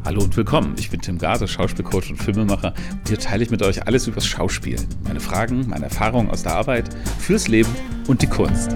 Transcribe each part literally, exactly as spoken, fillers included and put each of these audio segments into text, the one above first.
Hallo und willkommen, ich bin Tim Gase, Schauspielcoach und Filmemacher und hier teile ich mit euch alles übers Schauspielen. Meine Fragen, meine Erfahrungen aus der Arbeit, fürs Leben und die Kunst.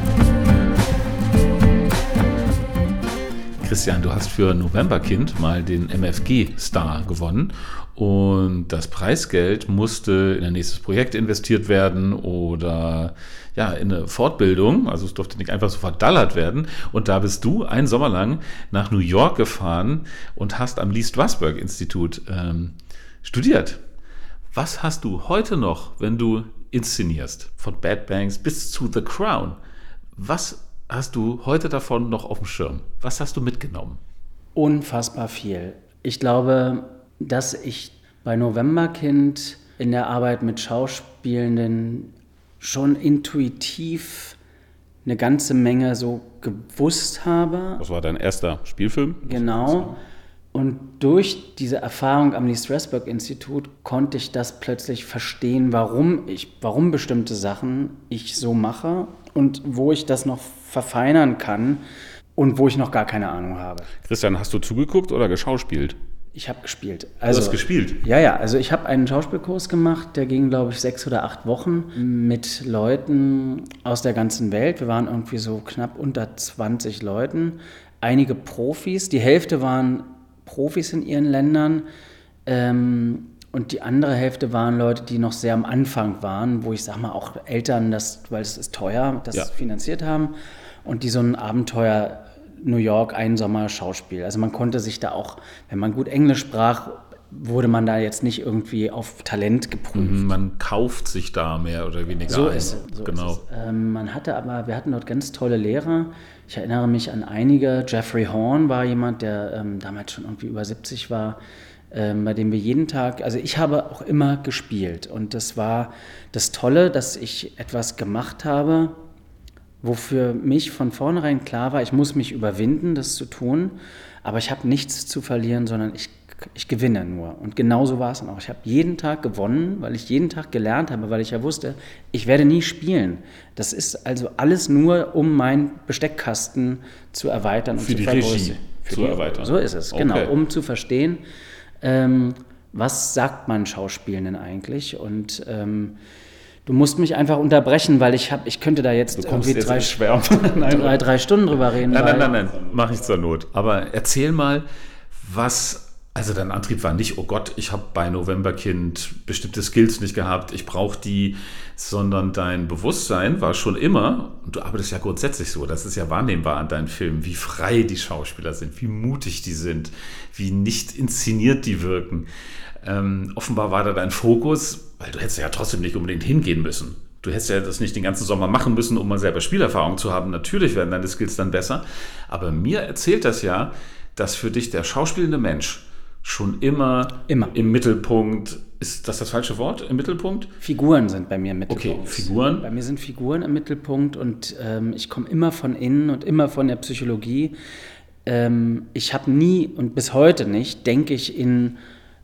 Christian, du hast für Novemberkind mal den M F G-Star gewonnen und das Preisgeld musste in ein nächstes Projekt investiert werden oder ja, in eine Fortbildung, also es durfte nicht einfach so verdallert werden. Und da bist du einen Sommer lang nach New York gefahren und hast am Lee Strasberg Institut ähm, studiert. Was hast du heute noch, wenn du inszenierst, von Bad Banks bis zu The Crown? Was hast du heute davon noch auf dem Schirm? Was hast du mitgenommen? Unfassbar viel. Ich glaube, dass ich bei Novemberkind in der Arbeit mit Schauspielenden schon intuitiv eine ganze Menge so gewusst habe. Das war dein erster Spielfilm? Genau. Und durch diese Erfahrung am Lee Strasberg Institut konnte ich das plötzlich verstehen, warum ich, warum bestimmte Sachen ich so mache und wo ich das noch verfeinern kann und wo ich noch gar keine Ahnung habe. Christian, hast du zugeguckt oder geschauspielt? Ich habe gespielt. Also, du hast gespielt? Ja, ja. Also ich habe einen Schauspielkurs gemacht, der ging, glaube ich, sechs oder acht Wochen mit Leuten aus der ganzen Welt. Wir waren irgendwie so knapp unter zwanzig Leuten. Einige Profis. Die Hälfte waren Profis in ihren Ländern. Ähm, und die andere Hälfte waren Leute, die noch sehr am Anfang waren, wo ich sag mal auch Eltern, das, weil es ist teuer, das ja. finanziert haben. Und die so ein Abenteuer New York, ein Sommer Schauspiel. Also man konnte sich da auch, wenn man gut Englisch sprach, wurde man da jetzt nicht irgendwie auf Talent geprüft. Man kauft sich da mehr oder weniger so ein. Ist es, so genau. ist es. Ähm, man hatte aber, wir hatten dort ganz tolle Lehrer. Ich erinnere mich an einige. Jeffrey Horn war jemand, der ähm, damals schon irgendwie über siebzig war, ähm, bei dem wir jeden Tag, also ich habe auch immer gespielt. Und das war das Tolle, dass ich etwas gemacht habe, wofür mich von vornherein klar war, ich muss mich überwinden, das zu tun, aber ich habe nichts zu verlieren, sondern ich, ich gewinne nur. Und genauso war es dann auch. Ich habe jeden Tag gewonnen, weil ich jeden Tag gelernt habe, weil ich ja wusste, ich werde nie spielen. Das ist also alles nur, um meinen Besteckkasten zu erweitern und für zu die vergrößern. Regie für zu die, erweitern. So ist es, okay. Genau, um zu verstehen, ähm, was sagt man Schauspielenden eigentlich und ähm, du musst mich einfach unterbrechen, weil ich habe, ich könnte da jetzt du kommst irgendwie jetzt drei, ins Schwärmen. nein, drei, drei Stunden drüber reden. Nein, nein, nein, nein, mach ich zur Not. Aber erzähl mal, was, also dein Antrieb war nicht, oh Gott, ich habe bei Novemberkind bestimmte Skills nicht gehabt, ich brauche die, sondern dein Bewusstsein war schon immer, und du arbeitest ja grundsätzlich so, das ist ja wahrnehmbar an deinen Filmen, wie frei die Schauspieler sind, wie mutig die sind, wie nicht inszeniert die wirken. Ähm, offenbar war da dein Fokus, weil du hättest ja trotzdem nicht unbedingt hingehen müssen. Du hättest ja das nicht den ganzen Sommer machen müssen, um mal selber Spielerfahrung zu haben. Natürlich werden deine Skills dann besser. Aber mir erzählt das ja, dass für dich der schauspielende Mensch schon immer, immer. im Mittelpunkt, ist das das falsche Wort, im Mittelpunkt? Figuren sind bei mir im Mittelpunkt. Okay, Figuren. Bei mir sind Figuren im Mittelpunkt und ähm, ich komme immer von innen und immer von der Psychologie. Ähm, ich habe nie und bis heute nicht, denke ich, in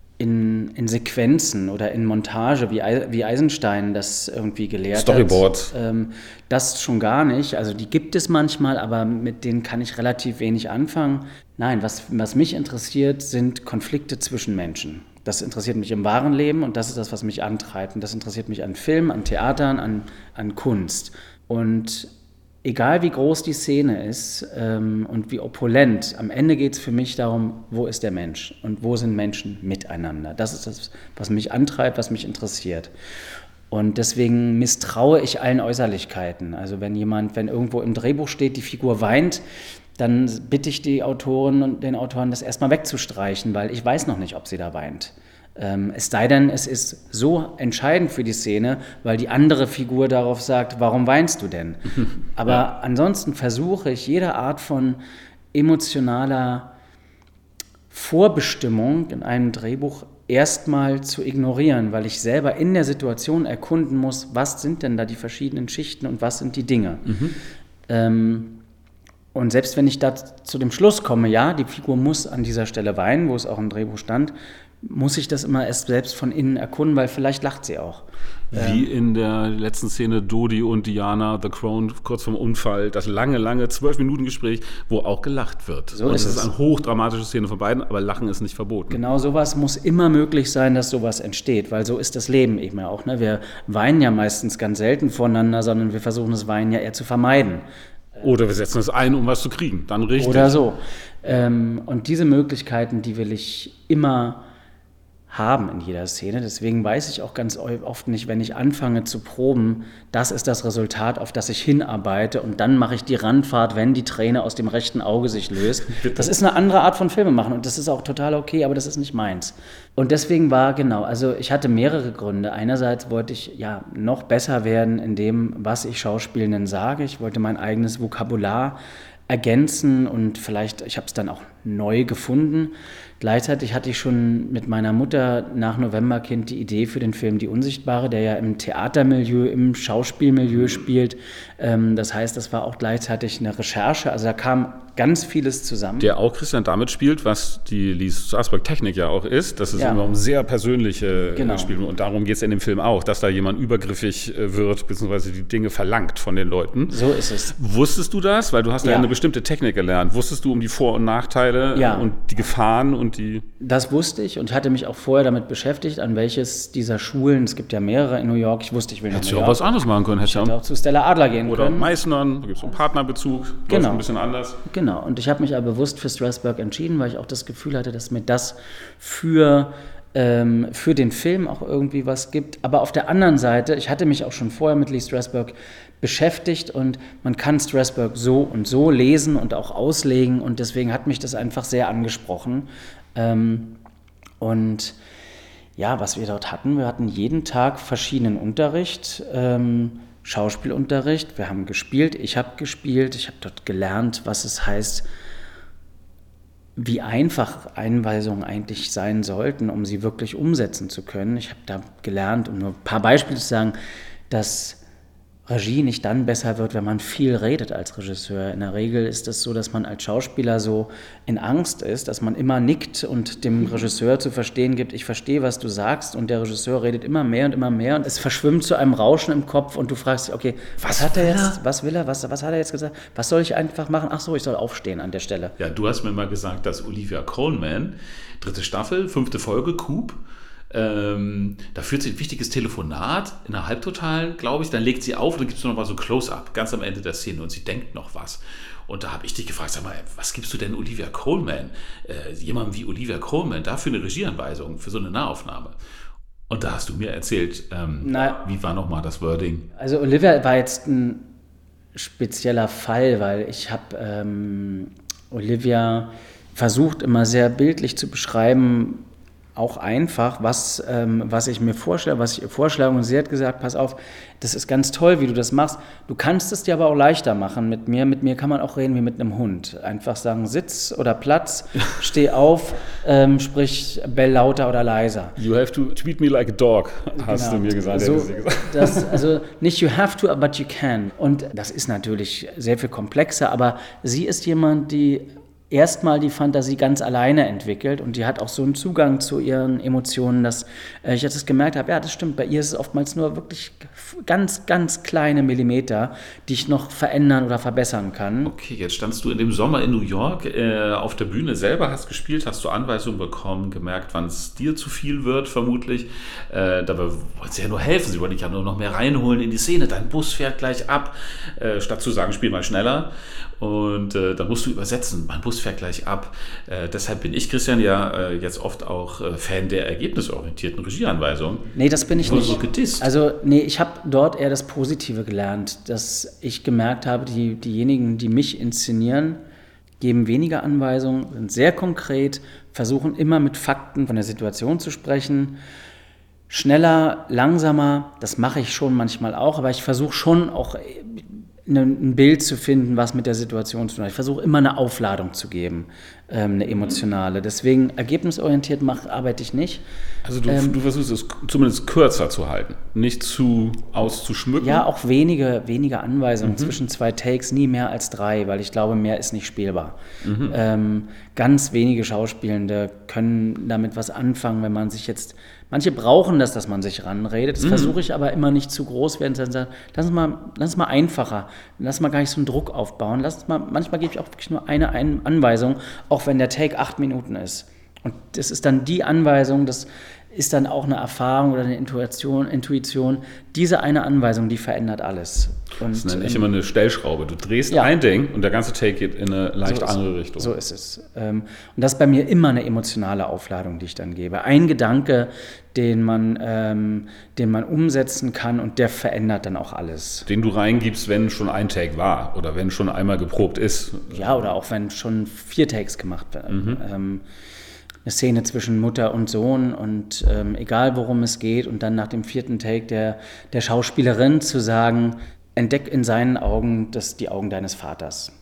In, in Sequenzen oder in Montage, wie, wie Eisenstein das irgendwie gelehrt Storyboards. hat. Ähm, das schon gar nicht. Also die gibt es manchmal, aber mit denen kann ich relativ wenig anfangen. Nein, was, was mich interessiert, sind Konflikte zwischen Menschen. Das interessiert mich im wahren Leben und das ist das, was mich antreibt. Und das interessiert mich an Film, an Theatern, an, an Kunst. Und egal wie groß die Szene ist ähm, und wie opulent, am Ende geht es für mich darum, wo ist der Mensch und wo sind Menschen miteinander. Das ist das, was mich antreibt, was mich interessiert. Und deswegen misstraue ich allen Äußerlichkeiten. Also wenn jemand, wenn irgendwo im Drehbuch steht, die Figur weint, dann bitte ich die Autoren und den Autoren, das erstmal wegzustreichen, weil ich weiß noch nicht, ob sie da weint. Ähm, es sei denn, es ist so entscheidend für die Szene, weil die andere Figur darauf sagt, warum weinst du denn? Aber ja. Ansonsten versuche ich jede Art von emotionaler Vorbestimmung in einem Drehbuch erstmal zu ignorieren, weil ich selber in der Situation erkunden muss, was sind denn da die verschiedenen Schichten und was sind die Dinge. Mhm. Ähm, und selbst wenn ich da zu dem Schluss komme, ja, die Figur muss an dieser Stelle weinen, wo es auch im Drehbuch stand, muss ich das immer erst selbst von innen erkunden, weil vielleicht lacht sie auch. Wie in der letzten Szene Dodi und Diana, The Crown, kurz vorm Unfall, das lange, lange zwölf Minuten Gespräch, wo auch gelacht wird. So und ist es ist es. eine hochdramatische Szene von beiden, aber Lachen ist nicht verboten. Genau, sowas muss immer möglich sein, dass sowas entsteht, weil so ist das Leben eben ja auch. Ne? Wir weinen ja meistens ganz selten voneinander, sondern wir versuchen das Weinen ja eher zu vermeiden. Oder wir setzen es ein, um was zu kriegen, dann richtig. Oder so. Ähm, und diese Möglichkeiten, die will ich immer haben in jeder Szene. Deswegen weiß ich auch ganz oft nicht, wenn ich anfange zu proben, das ist das Resultat, auf das ich hinarbeite und dann mache ich die Randfahrt, wenn die Träne aus dem rechten Auge sich löst. Das ist eine andere Art von Filme machen und das ist auch total okay, aber das ist nicht meins. Und deswegen war, genau, also ich hatte mehrere Gründe. Einerseits wollte ich ja noch besser werden in dem, was ich Schauspielenden sage. Ich wollte mein eigenes Vokabular ergänzen und vielleicht, ich habe es dann auch neu gefunden. Gleichzeitig hatte ich schon mit meiner Mutter nach Novemberkind die Idee für den Film Die Unsichtbare, der ja im Theatermilieu, im Schauspielmilieu spielt. Das heißt, das war auch gleichzeitig eine Recherche, also da kam ganz vieles zusammen. Der auch Christian damit spielt, was die Lee Strasberg-Technik ja auch ist, dass es Ja. immer um sehr persönliche Genau. Spiele und darum geht es in dem Film auch, dass da jemand übergriffig wird, beziehungsweise die Dinge verlangt von den Leuten. So ist es. Wusstest du das? Weil du hast ja, Ja. eine bestimmte Technik gelernt. Wusstest du um die Vor- und Nachteile Ja. und die Gefahren und die... Das wusste ich und hatte mich auch vorher damit beschäftigt, an welches dieser Schulen, es gibt ja mehrere in New York, ich wusste, ich will nach Hättest New du auch York. was anderes machen können. Hättest Ich hätte auch zu Stella Adler gehen oder können. Meißnern, da gibt es einen Partnerbezug, läuft Genau. ein bisschen anders. Genau, und ich habe mich aber bewusst für Strasberg entschieden, weil ich auch das Gefühl hatte, dass mir das für, ähm, für den Film auch irgendwie was gibt. Aber auf der anderen Seite, ich hatte mich auch schon vorher mit Lee Strasberg beschäftigt und man kann Strasberg so und so lesen und auch auslegen und deswegen hat mich das einfach sehr angesprochen. Ähm, und ja, was wir dort hatten, wir hatten jeden Tag verschiedenen Unterricht, ähm, Schauspielunterricht, wir haben gespielt, ich habe gespielt, ich habe dort gelernt, was es heißt, wie einfach Einweisungen eigentlich sein sollten, um sie wirklich umsetzen zu können. Ich habe da gelernt, um nur ein paar Beispiele zu sagen, dass Regie nicht dann besser wird, wenn man viel redet als Regisseur. In der Regel ist es so, dass man als Schauspieler so in Angst ist, dass man immer nickt und dem Regisseur zu verstehen gibt, ich verstehe, was du sagst, und der Regisseur redet immer mehr und immer mehr und es verschwimmt zu einem Rauschen im Kopf und du fragst dich, okay, was, was hat er jetzt, was will er, was, was hat er jetzt gesagt, was soll ich einfach machen? Ach so, ich soll aufstehen an der Stelle. Ja, du hast mir mal gesagt, dass Olivia Colman, dritte Staffel, fünfte Folge, Coop, Ähm, da führt sie ein wichtiges Telefonat in einer Halbtotalen, glaube ich, dann legt sie auf und dann gibt es noch mal so Close-Up, ganz am Ende der Szene und sie denkt noch was. Und da habe ich dich gefragt, sag mal, was gibst du denn Olivia Colman, äh, jemandem wie Olivia Colman, dafür eine Regieanweisung, für so eine Nahaufnahme? Und da hast du mir erzählt, ähm, Na, wie war nochmal das Wording? Also Olivia war jetzt ein spezieller Fall, weil ich habe ähm, Olivia versucht immer sehr bildlich zu beschreiben, auch einfach, was, ähm, was ich mir vorstelle, was ich ihr vorschlage. Und sie hat gesagt, pass auf, das ist ganz toll, wie du das machst. Du kannst es dir aber auch leichter machen mit mir. Mit mir kann man auch reden wie mit einem Hund. Einfach sagen, Sitz oder Platz, steh auf, ähm, sprich bell lauter oder leiser. You have to treat me like a dog, hast Genau. du mir gesagt. So, hätte sie gesagt. das, also nicht you have to, but you can. Und das ist natürlich sehr viel komplexer, aber sie ist jemand, die erstmal die Fantasie ganz alleine entwickelt und die hat auch so einen Zugang zu ihren Emotionen, dass äh, ich jetzt gemerkt habe, ja, das stimmt, bei ihr ist es oftmals nur wirklich ganz, ganz kleine Millimeter, die ich noch verändern oder verbessern kann. Okay, jetzt standst du in dem Sommer in New York äh, auf der Bühne selber, hast gespielt, hast du Anweisungen bekommen, gemerkt, wann es dir zu viel wird, vermutlich. Äh, dabei wollten sie ja nur helfen, sie wollten dich ja nur noch mehr reinholen in die Szene, dein Bus fährt gleich ab, äh, statt zu sagen, spiel mal schneller. Und äh, dann musst du übersetzen, mein Bus fährt gleich ab. Äh, deshalb bin ich, Christian, ja äh, jetzt oft auch äh, Fan der ergebnisorientierten Regieanweisungen. Nee, das bin ich Wurde nicht. so gedisst. Also, nee, ich habe dort eher das Positive gelernt, dass ich gemerkt habe, die, diejenigen, die mich inszenieren, geben weniger Anweisungen, sind sehr konkret, versuchen immer mit Fakten von der Situation zu sprechen. Schneller, langsamer, das mache ich schon manchmal auch, aber ich versuche schon auch ein Bild zu finden, was mit der Situation zu tun hat. Ich versuche immer eine Aufladung zu geben, ähm, eine emotionale. Deswegen ergebnisorientiert mach, arbeite ich nicht. Also du, Ähm, du versuchst es zumindest kürzer zu halten, nicht zu auszuschmücken. Ja, auch wenige, wenige Anweisungen, mhm. zwischen zwei Takes, nie mehr als drei, weil ich glaube, mehr ist nicht spielbar. Mhm. Ähm, ganz wenige Schauspielende können damit was anfangen, wenn man sich jetzt, manche brauchen das, dass man sich ranredet, das mhm. versuche ich aber immer nicht zu groß werden, sondern sagen, lass uns mal, lass uns mal einfacher, lass uns mal gar nicht so einen Druck aufbauen, lass uns mal, manchmal gebe ich auch wirklich nur eine Anweisung, auch wenn der Take acht Minuten ist. Und das ist dann die Anweisung, das ist dann auch eine Erfahrung oder eine Intuition, Intuition. Diese eine Anweisung, die verändert alles. Und, das nenne ich ähm, immer eine Stellschraube. Du drehst ja. ein Ding und der ganze Take geht in eine leicht so andere ist, Richtung. So ist es. Und das ist bei mir immer eine emotionale Aufladung, die ich dann gebe. Ein Gedanke, den man, ähm, den man umsetzen kann und der verändert dann auch alles. Den du reingibst, wenn schon ein Take war oder wenn schon einmal geprobt ist. Ja, oder auch wenn schon vier Takes gemacht werden. Mhm. Ähm, eine Szene zwischen Mutter und Sohn und ähm, egal worum es geht und dann nach dem vierten Take der, der Schauspielerin zu sagen, entdeck in seinen Augen das, die Augen deines Vaters.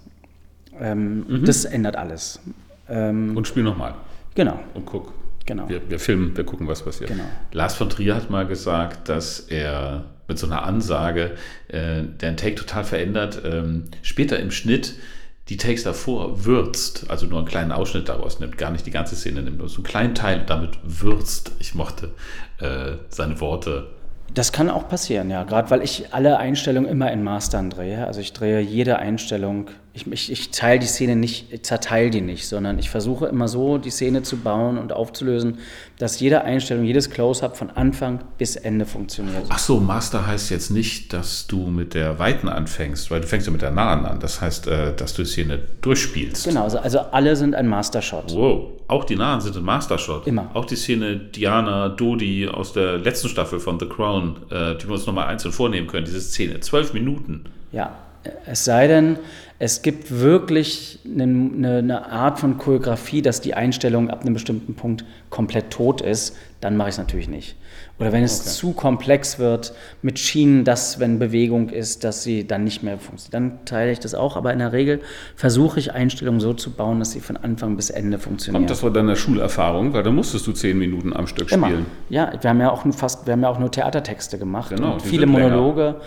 Ähm, mhm. Das ändert alles. Ähm, und spiel nochmal. Genau. Und guck. Genau. Wir, wir filmen, wir gucken, was passiert. Genau. Lars von Trier hat mal gesagt, dass er mit so einer Ansage äh, den Take total verändert, ähm, später im Schnitt die Takes davor würzt, also nur einen kleinen Ausschnitt daraus nimmt, gar nicht die ganze Szene nimmt, nur so einen kleinen Teil und damit würzt. Ich mochte äh, seine Worte. Das kann auch passieren, ja, gerade weil ich alle Einstellungen immer in Mastern drehe. Also ich drehe jede Einstellung, ich, ich, ich teile die Szene nicht, ich zerteile die nicht, sondern ich versuche immer so, die Szene zu bauen und aufzulösen, dass jede Einstellung, jedes Close-Up von Anfang bis Ende funktioniert. Ach so, Master heißt jetzt nicht, dass du mit der Weiten anfängst, weil du fängst ja mit der Nahen an. Das heißt, dass du die Szene durchspielst. Genau, also, also alle sind ein Master-Shot. Wow, auch die Nahen sind ein Master-Shot. Immer. Auch die Szene Diana Dodi aus der letzten Staffel von The Crown, die wir uns nochmal einzeln vornehmen können, diese Szene, zwölf Minuten. Ja, es sei denn, es gibt wirklich eine, eine, eine Art von Choreografie, dass die Einstellung ab einem bestimmten Punkt komplett tot ist, dann mache ich es natürlich nicht. Oder wenn es okay. zu komplex wird mit Schienen, dass, wenn Bewegung ist, dass sie dann nicht mehr funktioniert, dann teile ich das auch. Aber in der Regel versuche ich Einstellungen so zu bauen, dass sie von Anfang bis Ende funktionieren. Kommt das von deiner Schulerfahrung? Weil da musstest du zehn Minuten am Stück Immer. spielen. Ja, wir haben ja auch nur fast, wir haben ja auch nur Theatertexte gemacht genau, und viele Monologe. Länger.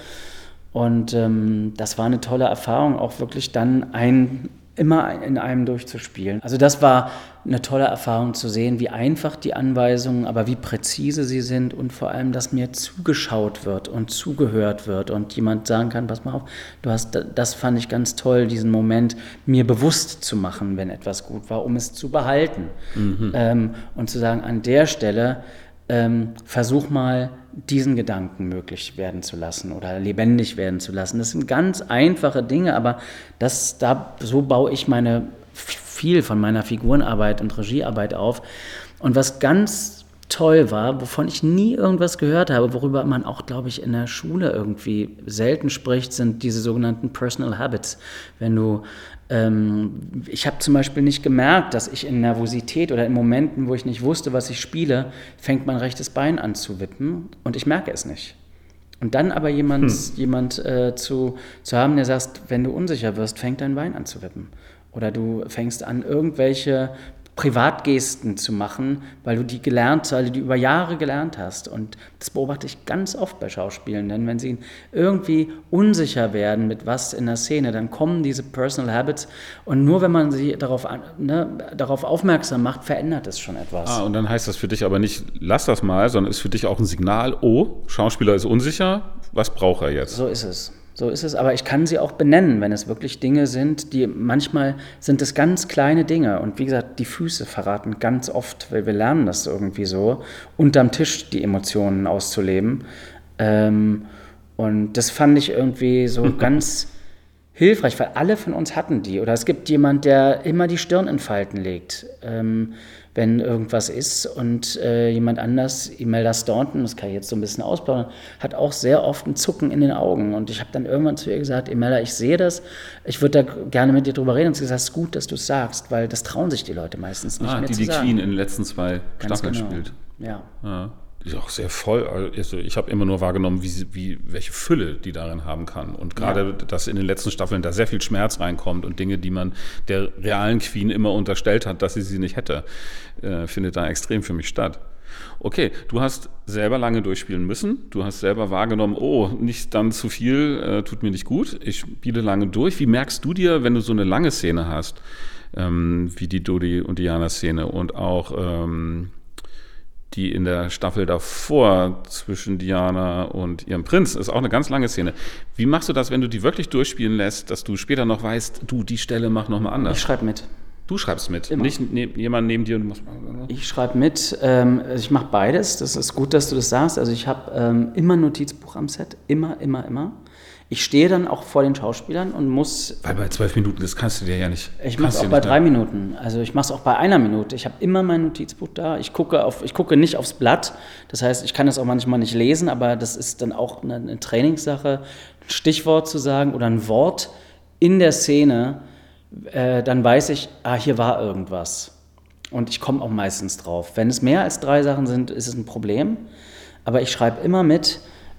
Und ähm, das war eine tolle Erfahrung, auch wirklich dann ein, immer in einem durchzuspielen. Also das war eine tolle Erfahrung zu sehen, wie einfach die Anweisungen, aber wie präzise sie sind und vor allem, dass mir zugeschaut wird und zugehört wird und jemand sagen kann, pass mal auf, du hast, das fand ich ganz toll, diesen Moment mir bewusst zu machen, wenn etwas gut war, um es zu behalten. Mhm. Ähm, und zu sagen, an der Stelle ähm, versuch mal, diesen Gedanken möglich werden zu lassen oder lebendig werden zu lassen. Das sind ganz einfache Dinge, aber das, da, so baue ich meine, viel von meiner Figurenarbeit und Regiearbeit auf. Und was ganz toll war, wovon ich nie irgendwas gehört habe, worüber man auch, glaube ich, in der Schule irgendwie selten spricht, sind diese sogenannten Personal Habits. Wenn du ähm, ich habe zum Beispiel nicht gemerkt, dass ich in Nervosität oder in Momenten, wo ich nicht wusste, was ich spiele, fängt mein rechtes Bein an zu wippen und ich merke es nicht. Und dann aber jemand, hm. jemand äh, zu, zu haben, der sagt, wenn du unsicher wirst, fängt dein Bein an zu wippen. Oder du fängst an, irgendwelche Privatgesten zu machen, weil du die gelernt, weil du die über Jahre gelernt hast. Und das beobachte ich ganz oft bei Schauspielenden, wenn sie irgendwie unsicher werden mit was in der Szene, dann kommen diese Personal Habits und nur wenn man sie darauf, ne, darauf aufmerksam macht, verändert es schon etwas. Ah, und dann heißt das für dich aber nicht, lass das mal, sondern ist für dich auch ein Signal, oh, Schauspieler ist unsicher, was braucht er jetzt? So ist es. So ist es, aber ich kann sie auch benennen, wenn es wirklich Dinge sind, die manchmal sind es ganz kleine Dinge und wie gesagt, die Füße verraten ganz oft, weil wir lernen das irgendwie so, unterm Tisch die Emotionen auszuleben ähm, und das fand ich irgendwie so ganz hilfreich, weil alle von uns hatten die oder es gibt jemand, der immer die Stirn in Falten legt, ähm, wenn irgendwas ist und äh, jemand anders, Imelda Staunton, das kann ich jetzt so ein bisschen ausplaudern, hat auch sehr oft ein Zucken in den Augen und ich habe dann irgendwann zu ihr gesagt, Imelda, ich sehe das, ich würde da gerne mit dir drüber reden und sie hat gesagt, es ist gut, dass du es sagst, weil das trauen sich die Leute meistens nicht ah, mehr die zu die sagen. Queen in den letzten zwei Ganz Staffeln genau. spielt. Ja. ja. ist auch sehr voll. Also ich habe immer nur wahrgenommen, wie, sie, wie welche Fülle die darin haben kann. Und gerade, ja. dass in den letzten Staffeln da sehr viel Schmerz reinkommt und Dinge, die man der realen Queen immer unterstellt hat, dass sie sie nicht hätte, äh, findet da extrem für mich statt. Okay, du hast selber lange durchspielen müssen. Du hast selber wahrgenommen, oh, nicht dann zu viel, äh, tut mir nicht gut. Ich spiele lange durch. Wie merkst du dir, wenn du so eine lange Szene hast, ähm, wie die Dodi und Diana-Szene und auch ähm, die in der Staffel davor zwischen Diana und ihrem Prinz, ist auch eine ganz lange Szene. Wie machst du das, wenn du die wirklich durchspielen lässt, dass du später noch weißt, du, die Stelle mach noch mal anders? Ich schreibe mit. Du schreibst mit, Immer. Nicht ne, jemand neben dir. Und du machst, ich schreibe mit. Ähm, ich mache beides. Das ist gut, dass du das sagst. Also ich habe ähm, immer ein Notizbuch am Set. Immer, immer, immer. Ich stehe dann auch vor den Schauspielern und muss... Weil bei zwölf Minuten, das kannst du dir ja nicht... Ich mache es auch bei drei Minuten. Also ich mache es auch bei einer Minute. Ich habe immer mein Notizbuch da. Ich gucke, auf, ich gucke nicht aufs Blatt. Das heißt, ich kann das auch manchmal nicht lesen, aber das ist dann auch eine, eine Trainingssache. Ein Stichwort zu sagen oder ein Wort in der Szene, äh, dann weiß ich, ah, hier war irgendwas. Und ich komme auch meistens drauf. Wenn es mehr als drei Sachen sind, ist es ein Problem. Aber ich schreibe immer mit.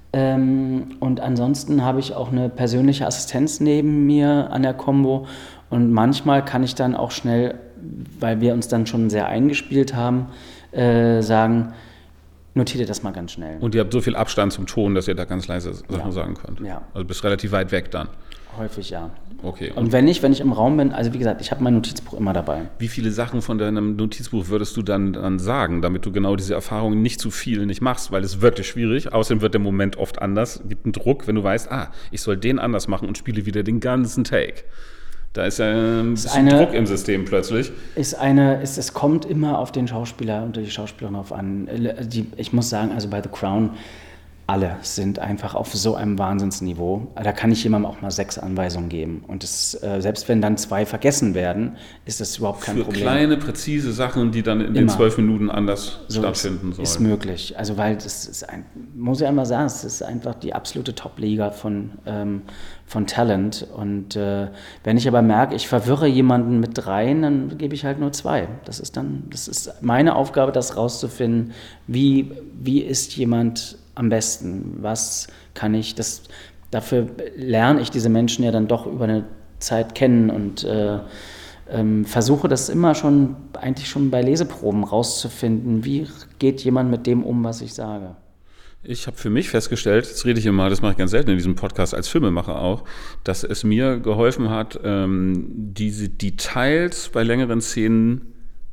Ähm, und ansonsten habe ich auch eine persönliche Assistenz neben mir an der Combo und manchmal kann ich dann auch schnell, weil wir uns dann schon sehr eingespielt haben, äh, sagen, notiert ihr das mal ganz schnell. Und ihr habt so viel Abstand zum Ton, dass ihr da ganz leise Sachen ja. sagen könnt. Ja. Also bist relativ weit weg dann. Häufig ja. Okay. Und, und wenn ich, wenn ich im Raum bin, also wie gesagt, ich habe mein Notizbuch immer dabei. Wie viele Sachen von deinem Notizbuch würdest du dann, dann sagen, damit du genau diese Erfahrungen nicht zu viel nicht machst, weil es ist wirklich schwierig. Außerdem wird der Moment oft anders. Es gibt einen Druck, wenn du weißt, ah, ich soll den anders machen und spiele wieder den ganzen Take. Da ist ja ein bisschen eine, Druck im System plötzlich. Ist eine, ist, es kommt immer auf den Schauspieler und die Schauspielerin drauf an. Die, ich muss sagen, also bei The Crown, alle sind einfach auf so einem Wahnsinnsniveau. Da kann ich jemandem auch mal sechs Anweisungen geben. Und das, äh, selbst wenn dann zwei vergessen werden, ist das überhaupt kein Für Problem. Für kleine, präzise Sachen, die dann in Immer. den zwölf Minuten anders so stattfinden sollen. Ist möglich. Also weil das ist ein, muss ich einmal sagen, es ist einfach die absolute Top-Liga von, ähm, von Talent. Und äh, wenn ich aber merke, ich verwirre jemanden mit dreien, dann gebe ich halt nur zwei. Das ist dann, das ist meine Aufgabe, das rauszufinden, wie, wie ist jemand am besten, was kann ich, das, dafür lerne ich diese Menschen ja dann doch über eine Zeit kennen und äh, ähm, versuche das immer schon, eigentlich schon bei Leseproben rauszufinden, wie geht jemand mit dem um, was ich sage. Ich habe für mich festgestellt, das rede ich immer, das mache ich ganz selten in diesem Podcast als Filmemacher auch, dass es mir geholfen hat, ähm, diese Details bei längeren Szenen,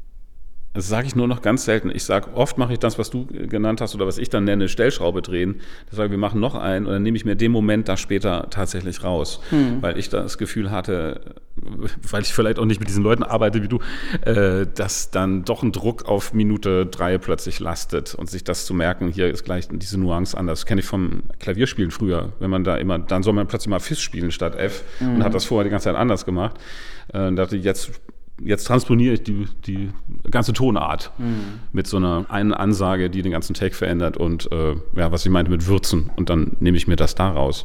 das sage ich nur noch ganz selten. Ich sage, oft mache ich das, was du genannt hast oder was ich dann nenne, Stellschraube drehen. Das sage ich, wir machen noch einen und dann nehme ich mir den Moment da später tatsächlich raus. Hm. Weil ich das Gefühl hatte, weil ich vielleicht auch nicht mit diesen Leuten arbeite wie du, äh, dass dann doch ein Druck auf Minute drei plötzlich lastet und sich das zu merken, hier ist gleich diese Nuance anders. Das kenne ich vom Klavierspielen früher. Wenn man da immer, dann soll man plötzlich mal Fis spielen statt F hm. und hat das vorher die ganze Zeit anders gemacht. Äh, dachte ich, jetzt Jetzt transponiere ich die, die ganze Tonart mhm. mit so einer einen Ansage, die den ganzen Take verändert und äh, ja, was ich meinte mit Würzen. Und dann nehme ich mir das da raus.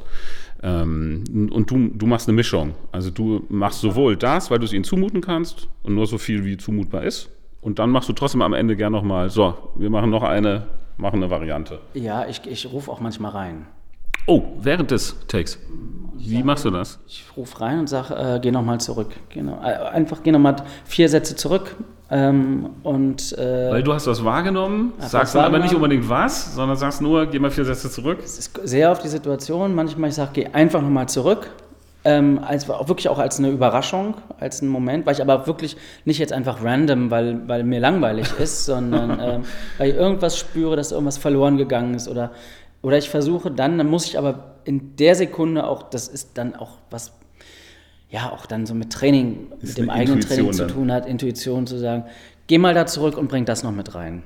Ähm, und du, du machst eine Mischung. Also du machst sowohl das, weil du es ihnen zumuten kannst und nur so viel, wie zumutbar ist. Und dann machst du trotzdem am Ende gern nochmal, so, wir machen noch eine, machen eine Variante. Ja, ich, ich rufe auch manchmal rein. Oh, während des Takes. Wie sag, machst du das? Ich rufe rein und sage, äh, geh nochmal zurück. Genau. Einfach geh nochmal vier Sätze zurück. Ähm, und, äh, Weil du hast was wahrgenommen, sagst dann aber nicht unbedingt was, sondern sagst nur, geh mal vier Sätze zurück. Es ist sehr auf die Situation. Manchmal ich sage, geh einfach nochmal zurück. Ähm, als, auch wirklich auch als eine Überraschung, als einen Moment, weil ich aber wirklich nicht jetzt einfach random, weil, weil mir langweilig ist, sondern ähm, weil ich irgendwas spüre, dass irgendwas verloren gegangen ist oder Oder ich versuche dann, dann muss ich aber in der Sekunde auch, das ist dann auch was, ja, auch dann so mit Training, mit dem eigenen Training zu tun hat, Intuition zu sagen, geh mal da zurück und bring das noch mit rein.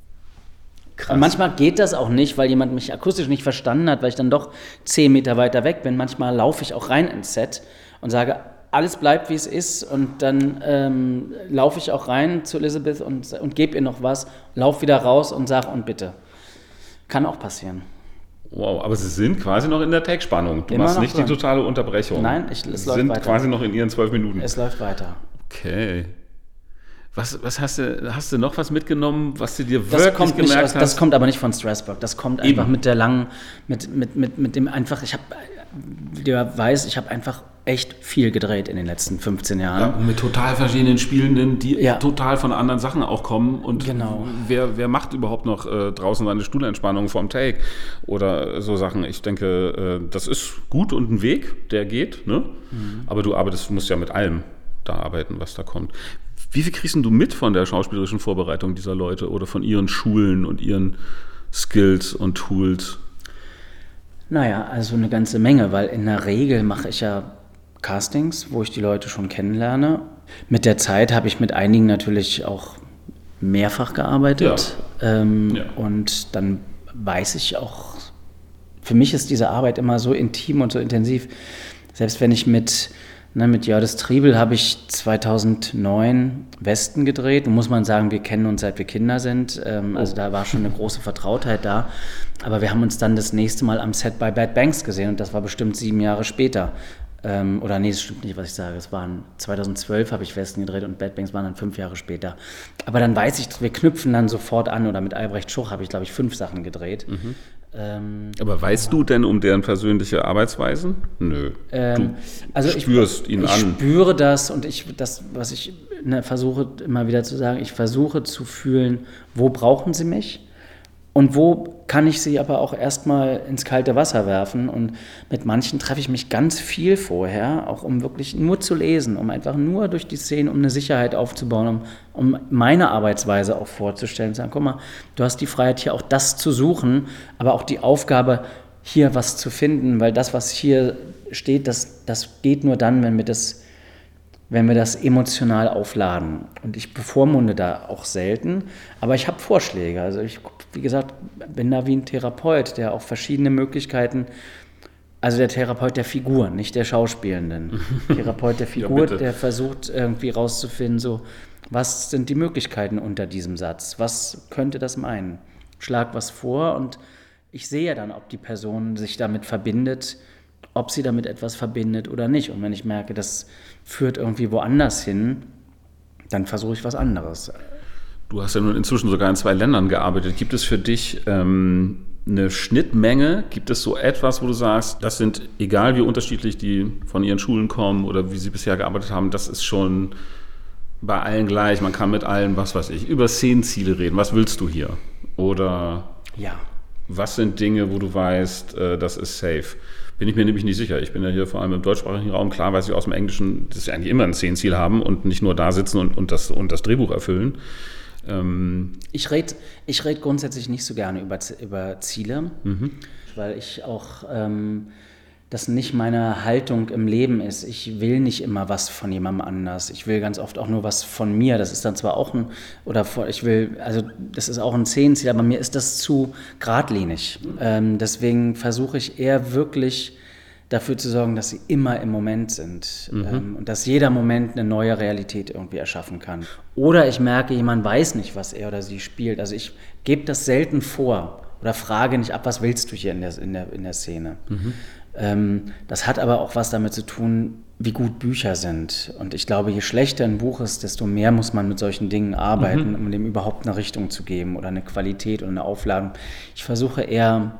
Krass. Und manchmal geht das auch nicht, weil jemand mich akustisch nicht verstanden hat, weil ich dann doch zehn Meter weiter weg bin. Manchmal laufe ich auch rein ins Set und sage, alles bleibt, wie es ist und dann ähm, laufe ich auch rein zu Elizabeth und, und gebe ihr noch was, laufe wieder raus und sage, und bitte. Kann auch passieren. Wow, aber sie sind quasi noch in der Take-Spannung. Du Immer machst nicht drin. Die totale Unterbrechung. Nein, ich, es sie läuft sind weiter. quasi noch in ihren zwölf Minuten. Es läuft weiter. Okay. Was, was hast du, hast du noch was mitgenommen, was du dir Das wirklich kommt gemerkt nicht aus, hast? Das kommt aber nicht von Strasbourg. Das kommt einfach Eben. mit der langen, mit, mit, mit, mit dem einfach, ich habe, der weiß, ich habe einfach echt viel gedreht in den letzten fünfzehn Jahren. Ja, mit total verschiedenen Spielenden, die Ja. total von anderen Sachen auch kommen. Und Genau. wer, wer macht überhaupt noch äh, draußen seine Stuhlentspannung vorm Take oder so Sachen? Ich denke, äh, das ist gut und ein Weg, der geht. Ne? Mhm. Aber du arbeitest, musst ja mit allem da arbeiten, was da kommt. Wie viel kriegst du mit von der schauspielerischen Vorbereitung dieser Leute oder von ihren Schulen und ihren Skills und Tools? Naja, also eine ganze Menge, weil in der Regel mache ich ja Castings, wo ich die Leute schon kennenlerne. Mit der Zeit habe ich mit einigen natürlich auch mehrfach gearbeitet. Ja. Ähm, ja. Und dann weiß ich auch, für mich ist diese Arbeit immer so intim und so intensiv. Selbst wenn ich mit, ne, mit Jördis Triebel habe ich zweitausendneun Westen gedreht. Nun muss man sagen, wir kennen uns seit wir Kinder sind. Ähm, also da war schon eine große Vertrautheit da. Aber wir haben uns dann das nächste Mal am Set bei Bad Banks gesehen und das war bestimmt sieben Jahre später. Ähm, oder nee, das stimmt nicht, was ich sage. Es waren zweitausendzwölf habe ich Westen gedreht und Bad Banks waren dann fünf Jahre später. Aber dann weiß ich, wir knüpfen dann sofort an. Oder mit Albrecht Schuch habe ich, glaube ich, fünf Sachen gedreht. Mhm. Ähm, aber weißt aber, du denn um deren persönliche Arbeitsweisen? Nö. Ähm, du also spürst ich, ihn ich an. Ich spüre das und ich, das, was ich ne, versuche immer wieder zu sagen, ich versuche zu fühlen, wo brauchen sie mich? Und wo kann ich sie aber auch erstmal ins kalte Wasser werfen? Und mit manchen treffe ich mich ganz viel vorher, auch um wirklich nur zu lesen, um einfach nur durch die Szenen, um eine Sicherheit aufzubauen, um, um meine Arbeitsweise auch vorzustellen. Sagen, guck mal, du hast die Freiheit, hier auch das zu suchen, aber auch die Aufgabe, hier was zu finden, weil das, was hier steht, das, das geht nur dann, wenn wir das wenn wir das emotional aufladen. Und ich bevormunde da auch selten, aber ich habe Vorschläge. Also ich, wie gesagt, bin da wie ein Therapeut, der auch verschiedene Möglichkeiten, also der Therapeut der Figur, nicht der Schauspielenden. Therapeut der Figur, ja, der versucht irgendwie rauszufinden, so, was sind die Möglichkeiten unter diesem Satz? Was könnte das meinen? Schlag was vor und ich sehe dann, ob die Person sich damit verbindet, ob sie damit etwas verbindet oder nicht. Und wenn ich merke, das führt irgendwie woanders hin, dann versuche ich was anderes. Du hast ja nun inzwischen sogar in zwei Ländern gearbeitet. Gibt es für dich ähm, eine Schnittmenge? Gibt es so etwas, wo du sagst, das sind, egal wie unterschiedlich die von ihren Schulen kommen oder wie sie bisher gearbeitet haben, das ist schon bei allen gleich. Man kann mit allen, was weiß ich, über Szenenziele reden. Was willst du hier? Oder ja. Was sind Dinge, wo du weißt, äh, das ist safe? Bin ich mir nämlich nicht sicher. Ich bin ja hier vor allem im deutschsprachigen Raum. Klar weiß ich aus dem Englischen, dass sie eigentlich immer ein Szenenziel haben und nicht nur da sitzen und, und, das, und das Drehbuch erfüllen. Ähm ich rede ich red grundsätzlich nicht so gerne über, über Ziele, mhm. weil ich auch ähm, das nicht meine Haltung im Leben ist. Ich will nicht immer was von jemandem anders. Ich will ganz oft auch nur was von mir. Das ist dann zwar auch ein, oder ich will, also das ist auch ein Szenenziel, aber mir ist das zu geradlinig. Ähm, deswegen versuche ich eher wirklich dafür zu sorgen, dass sie immer im Moment sind mhm. ähm, und dass jeder Moment eine neue Realität irgendwie erschaffen kann. Oder ich merke, jemand weiß nicht, was er oder sie spielt. Also ich gebe das selten vor oder frage nicht ab, was willst du hier in der, in der, in der Szene. Mhm. Ähm, das hat aber auch was damit zu tun, wie gut Bücher sind. Und ich glaube, je schlechter ein Buch ist, desto mehr muss man mit solchen Dingen arbeiten, mhm. um dem überhaupt eine Richtung zu geben oder eine Qualität oder eine Aufladung. Ich versuche eher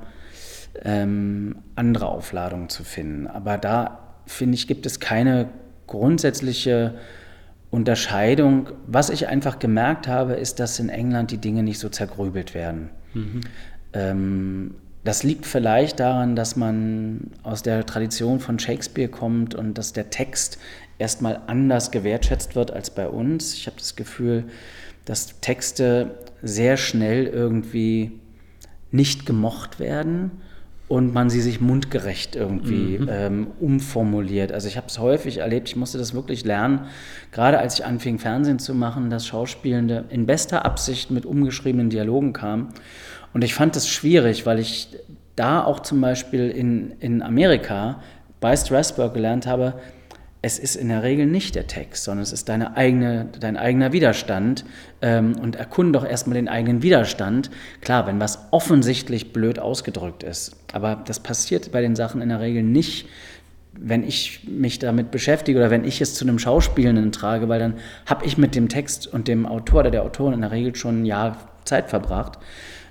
ähm, andere Aufladungen zu finden. Aber da, finde ich, gibt es keine grundsätzliche Unterscheidung. Was ich einfach gemerkt habe, ist, dass in England die Dinge nicht so zergrübelt werden. Mhm. Ähm, Das liegt vielleicht daran, dass man aus der Tradition von Shakespeare kommt und dass der Text erstmal anders gewertschätzt wird als bei uns. Ich habe das Gefühl, dass Texte sehr schnell irgendwie nicht gemocht werden und man sie sich mundgerecht irgendwie mhm. ähm, umformuliert. Also ich habe es häufig erlebt, ich musste das wirklich lernen, gerade als ich anfing, Fernsehen zu machen, dass Schauspielende in bester Absicht mit umgeschriebenen Dialogen kamen. Und ich fand das schwierig, weil ich da auch zum Beispiel in, in Amerika bei Strasbourg gelernt habe, es ist in der Regel nicht der Text, sondern es ist deine eigene, dein eigener Widerstand. Ähm, und erkunde doch erstmal den eigenen Widerstand. Klar, wenn was offensichtlich blöd ausgedrückt ist, aber das passiert bei den Sachen in der Regel nicht, wenn ich mich damit beschäftige oder wenn ich es zu einem Schauspielenden trage, weil dann habe ich mit dem Text und dem Autor oder der Autorin in der Regel schon ein Jahr Zeit verbracht.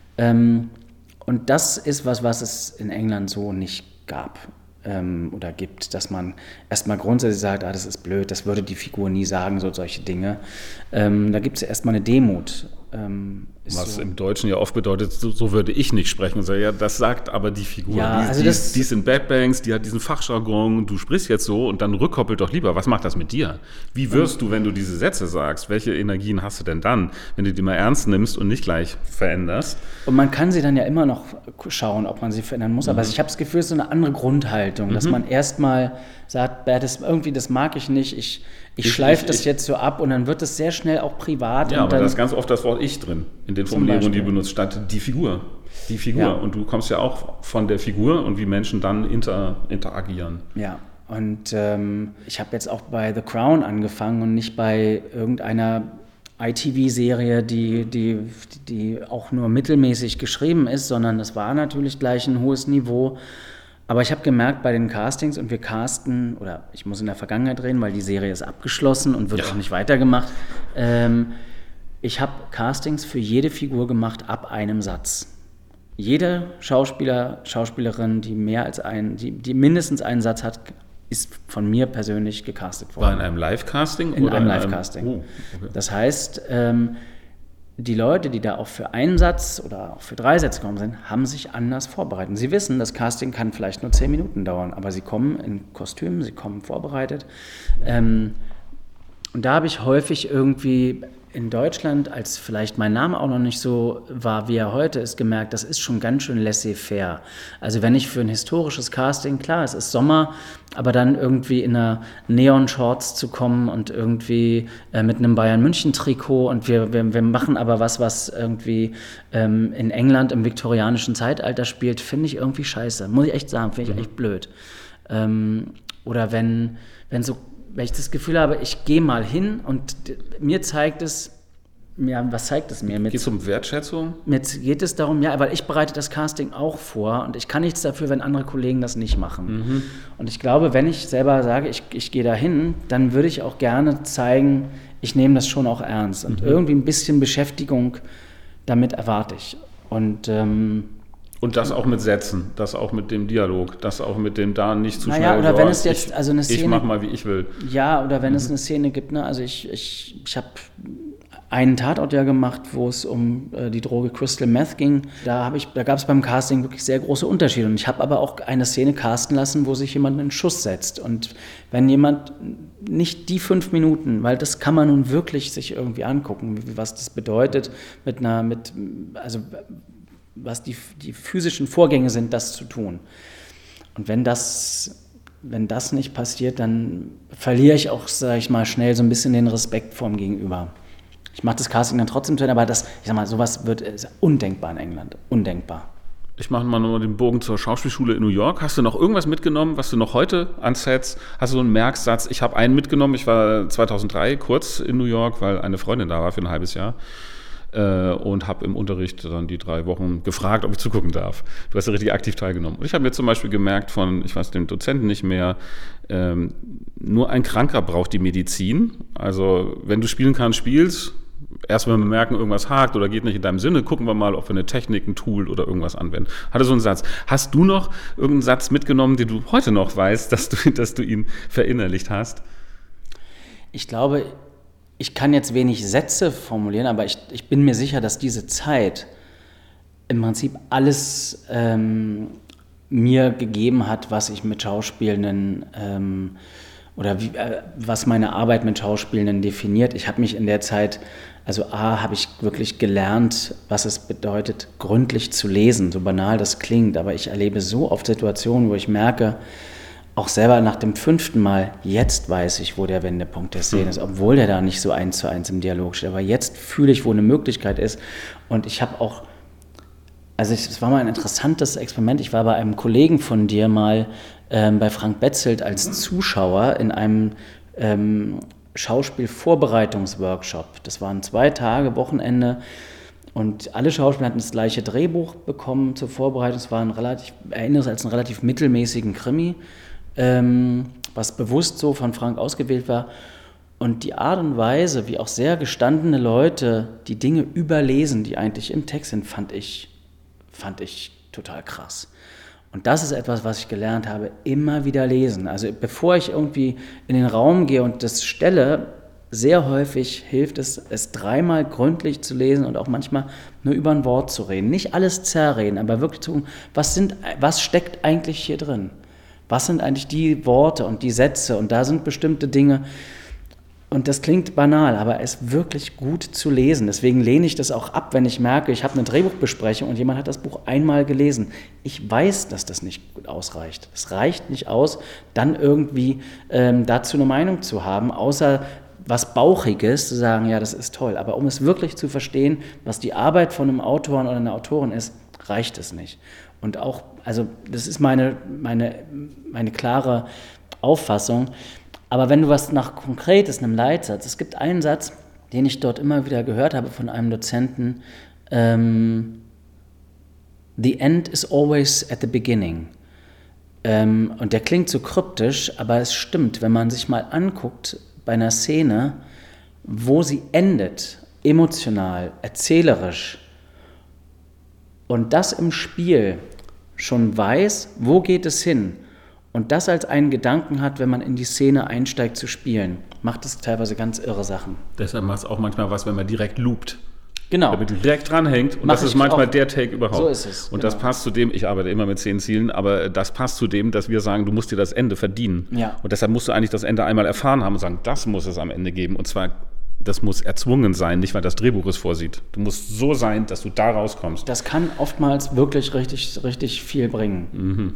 Ähm, und das ist was, was es in England so nicht gab ähm, oder gibt, dass man erstmal grundsätzlich sagt, ah, das ist blöd, das würde die Figur nie sagen, so solche Dinge. Ähm, da gibt es erstmal eine Demut. Ähm, Was so. im Deutschen ja oft bedeutet, so, so würde ich nicht sprechen. So, ja, das sagt aber die Figur. Ja, die, also die, das, die ist in Bad Banks, die hat diesen Fachjargon, du sprichst jetzt so und dann rückkoppelt doch lieber. Was macht das mit dir? Wie wirst du, wenn du diese Sätze sagst? Welche Energien hast du denn dann, wenn du die mal ernst nimmst und nicht gleich veränderst? Und man kann sie dann ja immer noch schauen, ob man sie verändern muss. Mhm. Aber ich habe das Gefühl, es ist so eine andere Grundhaltung, mhm. dass man erstmal sagt, das, irgendwie, das mag ich nicht, ich, ich, ich schleife das ich, jetzt so ab und dann wird es sehr schnell auch privat. Ja, und aber dann, da ist ganz oft das Wort Ich drin, in den Formulierungen, die du benutzt, statt die Figur. Die Figur. Ja. Und du kommst ja auch von der Figur und wie Menschen dann inter, interagieren. Ja, und ähm, ich habe jetzt auch bei The Crown angefangen und nicht bei irgendeiner I T V-Serie, die, die, die auch nur mittelmäßig geschrieben ist, sondern das war natürlich gleich ein hohes Niveau. Aber ich habe gemerkt bei den Castings, und wir casten, oder ich muss in der Vergangenheit reden, weil die Serie ist abgeschlossen und wird ja. auch nicht weitergemacht. Ähm, ich habe Castings für jede Figur gemacht ab einem Satz. Jede Schauspieler, Schauspielerin, die mehr als einen, die, die mindestens einen Satz hat, ist von mir persönlich gecastet worden. War in einem Live-Casting? In oder einem in Live-Casting. Oh, okay. Das heißt, ähm, die Leute, die da auch für einen Satz oder auch für drei Sätze gekommen sind, haben sich anders vorbereitet. Sie wissen, das Casting kann vielleicht nur zehn Minuten dauern, aber sie kommen in Kostümen, sie kommen vorbereitet. Ähm, und da habe ich häufig irgendwie in Deutschland, als vielleicht mein Name auch noch nicht so war, wie er heute ist, gemerkt, das ist schon ganz schön laissez-faire. Also wenn ich für ein historisches Casting, klar, es ist Sommer, aber dann irgendwie in einer Neon-Shorts zu kommen und irgendwie äh, mit einem Bayern-München-Trikot und wir, wir, wir machen aber was, was irgendwie ähm, in England im viktorianischen Zeitalter spielt, finde ich irgendwie scheiße. Muss ich echt sagen, finde ich echt blöd. Ähm, oder wenn, wenn so wenn ich das Gefühl habe, ich gehe mal hin und mir zeigt es, ja, was zeigt es mir? Geht es um Wertschätzung? Mir geht es darum, ja, weil ich bereite das Casting auch vor und ich kann nichts dafür, wenn andere Kollegen das nicht machen. Mhm. Und ich glaube, wenn ich selber sage, ich, ich gehe da hin, dann würde ich auch gerne zeigen, ich nehme das schon auch ernst. Und mhm. irgendwie ein bisschen Beschäftigung damit erwarte ich. Und ähm, Und das auch mit Sätzen, das auch mit dem Dialog, das auch mit dem da nicht zu naja, schnell. Oder so, wenn es jetzt, ich, also eine Szene, ich mach mal, wie ich will. Ja, oder wenn mhm. es eine Szene gibt, ne, also ich, ich, ich habe einen Tatort ja gemacht, wo es um äh, die Droge Crystal Meth ging. Da habe ich, da gab es beim Casting wirklich sehr große Unterschiede. Und ich habe aber auch eine Szene casten lassen, wo sich jemand einen Schuss setzt. Und wenn jemand nicht die fünf Minuten, weil das kann man nun wirklich sich irgendwie angucken, was das bedeutet, mit einer, mit, also was die, die physischen Vorgänge sind, das zu tun. Und wenn das, wenn das nicht passiert, dann verliere ich auch, sage ich mal, schnell so ein bisschen den Respekt vorm Gegenüber. Ich mache das Casting dann trotzdem zu Ende, aber das, ich sag mal, sowas wird ist undenkbar in England. Undenkbar. Ich mache mal nochmal den Bogen zur Schauspielschule in New York. Hast du noch irgendwas mitgenommen, was du noch heute an Sets, hast du so einen Merksatz? Ich habe einen mitgenommen, ich war zweitausenddrei kurz in New York, weil eine Freundin da war für ein halbes Jahr. Und habe im Unterricht dann die drei Wochen gefragt, ob ich zugucken darf. Du hast ja richtig aktiv teilgenommen. Und ich habe mir zum Beispiel gemerkt von, ich weiß dem Dozenten nicht mehr, ähm, nur ein Kranker braucht die Medizin. Also wenn du spielen kannst, spielst. Erst wenn wir merken, irgendwas hakt oder geht nicht in deinem Sinne, gucken wir mal, ob wir eine Technik, ein Tool oder irgendwas anwenden. Hatte so einen Satz. Hast du noch irgendeinen Satz mitgenommen, den du heute noch weißt, dass du, dass du ihn verinnerlicht hast? Ich glaube, ich kann jetzt wenig Sätze formulieren, aber ich, ich bin mir sicher, dass diese Zeit im Prinzip alles ähm, mir gegeben hat, was ich mit Schauspielenden ähm, oder wie, äh, was meine Arbeit mit Schauspielenden definiert. Ich habe mich in der Zeit, also A, habe ich wirklich gelernt, was es bedeutet, gründlich zu lesen, so banal das klingt, aber ich erlebe so oft Situationen, wo ich merke, auch selber nach dem fünften Mal, jetzt weiß ich, wo der Wendepunkt der Szene ist, obwohl der da nicht so eins zu eins im Dialog steht. Aber jetzt fühle ich, wo eine Möglichkeit ist. Und ich habe auch, also es war mal ein interessantes Experiment. Ich war bei einem Kollegen von dir mal ähm, bei Frank Betzelt als Zuschauer in einem ähm, Schauspielvorbereitungsworkshop. Das waren zwei Tage, Wochenende. Und alle Schauspieler hatten das gleiche Drehbuch bekommen zur Vorbereitung. Es war ein relativ, ich erinnere es als einen relativ mittelmäßigen Krimi. ähm, was bewusst so von Frank ausgewählt war. Und die Art und Weise, wie auch sehr gestandene Leute die Dinge überlesen, die eigentlich im Text sind, fand ich, fand ich total krass. Und das ist etwas, was ich gelernt habe, immer wieder lesen. Also bevor ich irgendwie in den Raum gehe und das stelle, sehr häufig hilft es, es dreimal gründlich zu lesen und auch manchmal nur über ein Wort zu reden. Nicht alles zerreden, aber wirklich zu gucken, was, sind, was steckt eigentlich hier drin? Was sind eigentlich die Worte und die Sätze? Und da sind bestimmte Dinge. Und das klingt banal, aber es ist wirklich gut zu lesen. Deswegen lehne ich das auch ab, wenn ich merke, ich habe eine Drehbuchbesprechung und jemand hat das Buch einmal gelesen. Ich weiß, dass das nicht gut ausreicht. Es reicht nicht aus, dann irgendwie ähm, dazu eine Meinung zu haben, außer was Bauchiges, zu sagen, ja, das ist toll. Aber um es wirklich zu verstehen, was die Arbeit von einem Autor oder einer Autorin ist, reicht es nicht. Und auch, also das ist meine, meine, meine klare Auffassung. Aber wenn du was nach Konkretes, einem Leitsatz, es gibt einen Satz, den ich dort immer wieder gehört habe von einem Dozenten, ähm, the end is always at the beginning. Ähm, und der klingt so kryptisch, aber es stimmt, wenn man sich mal anguckt bei einer Szene, wo sie endet, emotional, erzählerisch, und das im Spiel schon weiß, wo geht es hin, und das als einen Gedanken hat, wenn man in die Szene einsteigt zu spielen, macht es teilweise ganz irre Sachen. Deshalb macht es auch manchmal was, wenn man direkt loopt. Genau. Damit du direkt dranhängt. Und Mach das ist manchmal auch. Der Take überhaupt. So ist es. Und genau. das passt zu dem, ich arbeite immer mit zehn Zielen, aber das passt zu dem, dass wir sagen, du musst dir das Ende verdienen. Ja. Und deshalb musst du eigentlich das Ende einmal erfahren haben und sagen, das muss es am Ende geben. Und zwar, das muss erzwungen sein, nicht weil das Drehbuch es vorsieht. Du musst so sein, dass du da rauskommst. Das kann oftmals wirklich richtig, richtig viel bringen. Mhm.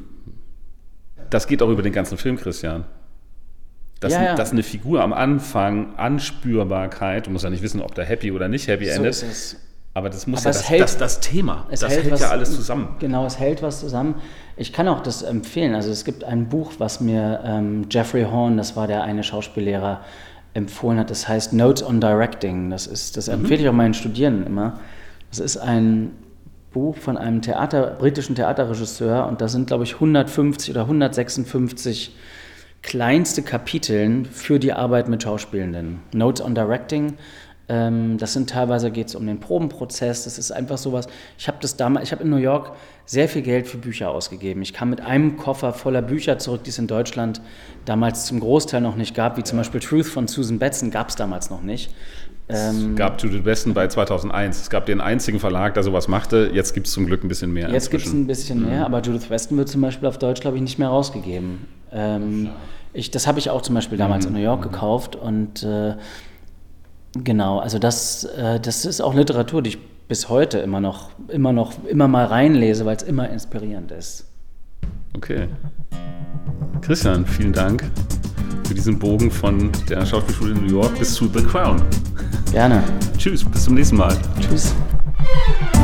Das geht auch über den ganzen Film, Christian. Dass, ja, ja. dass eine Figur am Anfang Anspürbarkeit, du musst ja nicht wissen, ob da happy oder nicht happy So endet, ist es. aber das muss Aber ja es das, hält- das, das Thema, Es das hält, hält was, ja alles zusammen. Genau, es hält was zusammen. Ich kann auch das empfehlen. Also es gibt ein Buch, was mir ähm, Jeffrey Horn, das war der eine Schauspiellehrer, empfohlen hat. Das heißt Notes on Directing. Das, ist, das empfehle ich auch meinen Studierenden immer. Das ist ein Buch von einem Theater, britischen Theaterregisseur, und da sind, glaube ich, hundertfünfzig oder hundertsechsundfünfzig kleinste Kapiteln für die Arbeit mit Schauspielenden. Notes on Directing, ähm, das sind teilweise, geht es um den Probenprozess, das ist einfach sowas. Ich habe das damals, ich habe in New York sehr viel Geld für Bücher ausgegeben. Ich kam mit einem Koffer voller Bücher zurück, die es in Deutschland damals zum Großteil noch nicht gab, wie zum Beispiel Truth von Susan Betson, gab es damals noch nicht. Es gab Judith Weston bei zweitausendeins. Es gab den einzigen Verlag, der sowas machte. Jetzt gibt es zum Glück ein bisschen mehr. Jetzt gibt es ein bisschen mehr, Mhm. aber Judith Weston wird zum Beispiel auf Deutsch, glaube ich, nicht mehr rausgegeben. Ähm, ich, das habe ich auch zum Beispiel damals Mhm. in New York gekauft, und äh, genau, also das, äh, das ist auch Literatur, die ich bis heute immer noch, immer noch, immer mal reinlese, weil es immer inspirierend ist. Okay. Christian, vielen Dank für diesen Bogen von der Schauspielschule in New York bis zu The Crown. Gerne. Tschüss, bis zum nächsten Mal. Tschüss.